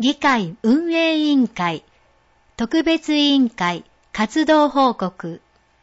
議会運営委員会特別委員会活動報告。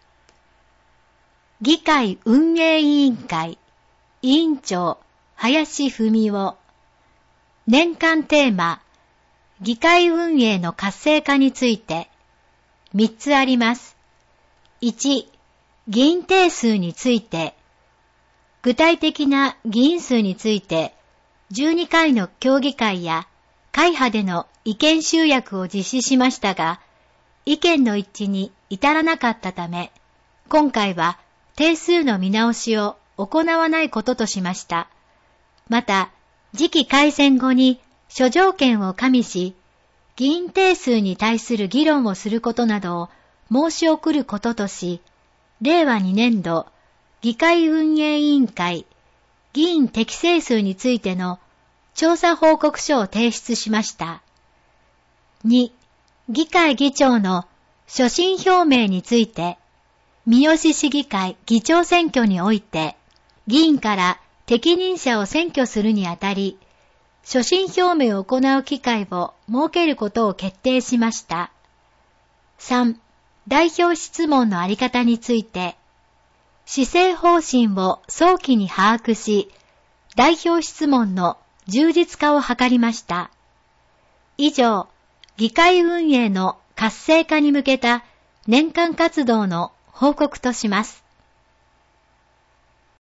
議会運営委員会委員長林文夫。年間テーマ議会運営の活性化について3つあります。1、議員定数について。具体的な議員数について12回の協議会や会派での意見集約を実施しましたが、意見の一致に至らなかったため、今回は定数の見直しを行わないこととしました。また、次期改選後に諸条件を加味し、議員定数に対する議論をすることなどを申し送ることとし、令和2年度議会運営委員会議員適正数についての調査報告書を提出しました。2、議会議長の所信表明について、三好市議会議長選挙において、議員から適任者を選挙するにあたり、所信表明を行う機会を設けることを決定しました。3、代表質問のあり方について、施政方針を早期に把握し、代表質問の充実化を図りました。以上、議会運営の活性化に向けた年間活動の報告とします。